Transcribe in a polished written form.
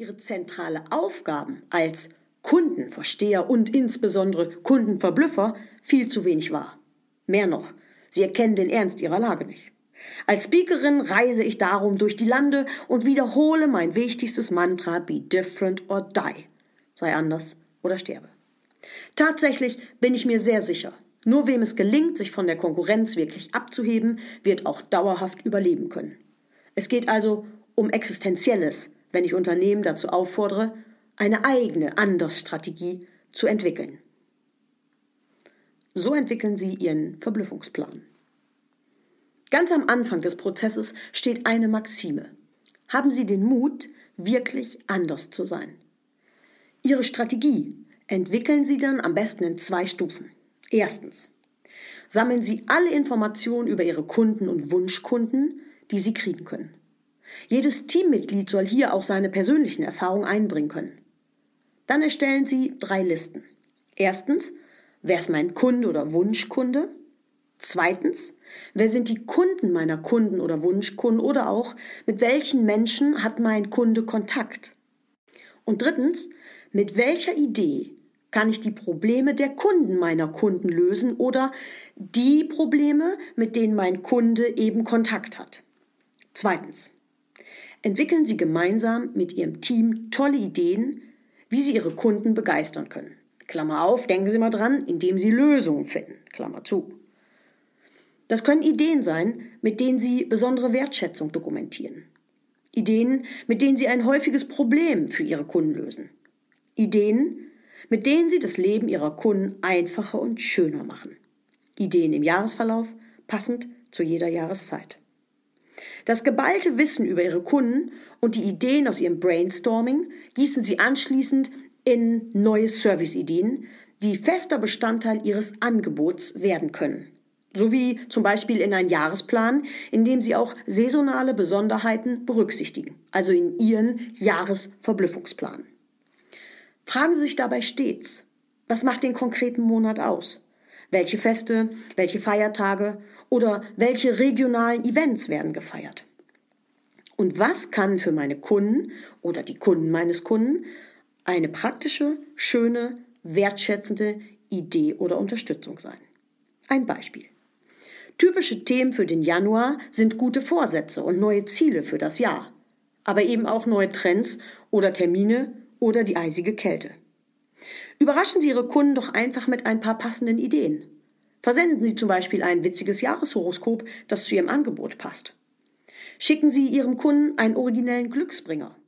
Ihre zentrale Aufgaben als Kundenversteher und insbesondere Kundenverblüffer viel zu wenig wahr. Mehr noch, Sie erkennen den Ernst Ihrer Lage nicht. Als Speakerin reise ich darum durch die Lande und wiederhole mein wichtigstes Mantra: Be different or die. Sei anders oder sterbe. Tatsächlich bin ich mir sehr sicher, nur wem es gelingt, sich von der Konkurrenz wirklich abzuheben, wird auch dauerhaft überleben können. Es geht also um Existenzielles, wenn ich Unternehmen dazu auffordere, eine eigene Andersstrategie zu entwickeln. So entwickeln Sie Ihren Verblüffungsplan. Ganz am Anfang des Prozesses steht eine Maxime. Haben Sie den Mut, wirklich anders zu sein. Ihre Strategie entwickeln Sie dann am besten in 2 Stufen. Erstens: Sammeln Sie alle Informationen über Ihre Kunden und Wunschkunden, die Sie kriegen können. Jedes Teammitglied soll hier auch seine persönlichen Erfahrungen einbringen können. Dann erstellen Sie 3 Listen. Erstens: Wer ist mein Kunde oder Wunschkunde? Zweitens: Wer sind die Kunden meiner Kunden oder Wunschkunden oder auch mit welchen Menschen hat mein Kunde Kontakt? Und drittens: Mit welcher Idee kann ich die Probleme der Kunden meiner Kunden lösen oder die Probleme, mit denen mein Kunde eben Kontakt hat? Zweitens: Entwickeln Sie gemeinsam mit Ihrem Team tolle Ideen, wie Sie Ihre Kunden begeistern können. Klammer auf, denken Sie mal dran, indem Sie Lösungen finden. Klammer zu. Das können Ideen sein, mit denen Sie besondere Wertschätzung dokumentieren. Ideen, mit denen Sie ein häufiges Problem für Ihre Kunden lösen. Ideen, mit denen Sie das Leben Ihrer Kunden einfacher und schöner machen. Ideen im Jahresverlauf, passend zu jeder Jahreszeit. Das geballte Wissen über Ihre Kunden und die Ideen aus Ihrem Brainstorming gießen Sie anschließend in neue Serviceideen, die fester Bestandteil Ihres Angebots werden können. Sowie zum Beispiel in einen Jahresplan, in dem Sie auch saisonale Besonderheiten berücksichtigen, also in Ihren Jahresverblüffungsplan. Fragen Sie sich dabei stets: Was macht den konkreten Monat aus? Welche Feste, welche Feiertage oder welche regionalen Events werden gefeiert? Und was kann für meine Kunden oder die Kunden meines Kunden eine praktische, schöne, wertschätzende Idee oder Unterstützung sein? Ein Beispiel. Typische Themen für den Januar sind gute Vorsätze und neue Ziele für das Jahr, aber eben auch neue Trends oder Termine oder die eisige Kälte. Überraschen Sie Ihre Kunden doch einfach mit ein paar passenden Ideen. Versenden Sie zum Beispiel ein witziges Jahreshoroskop, das zu Ihrem Angebot passt. Schicken Sie Ihrem Kunden einen originellen Glücksbringer.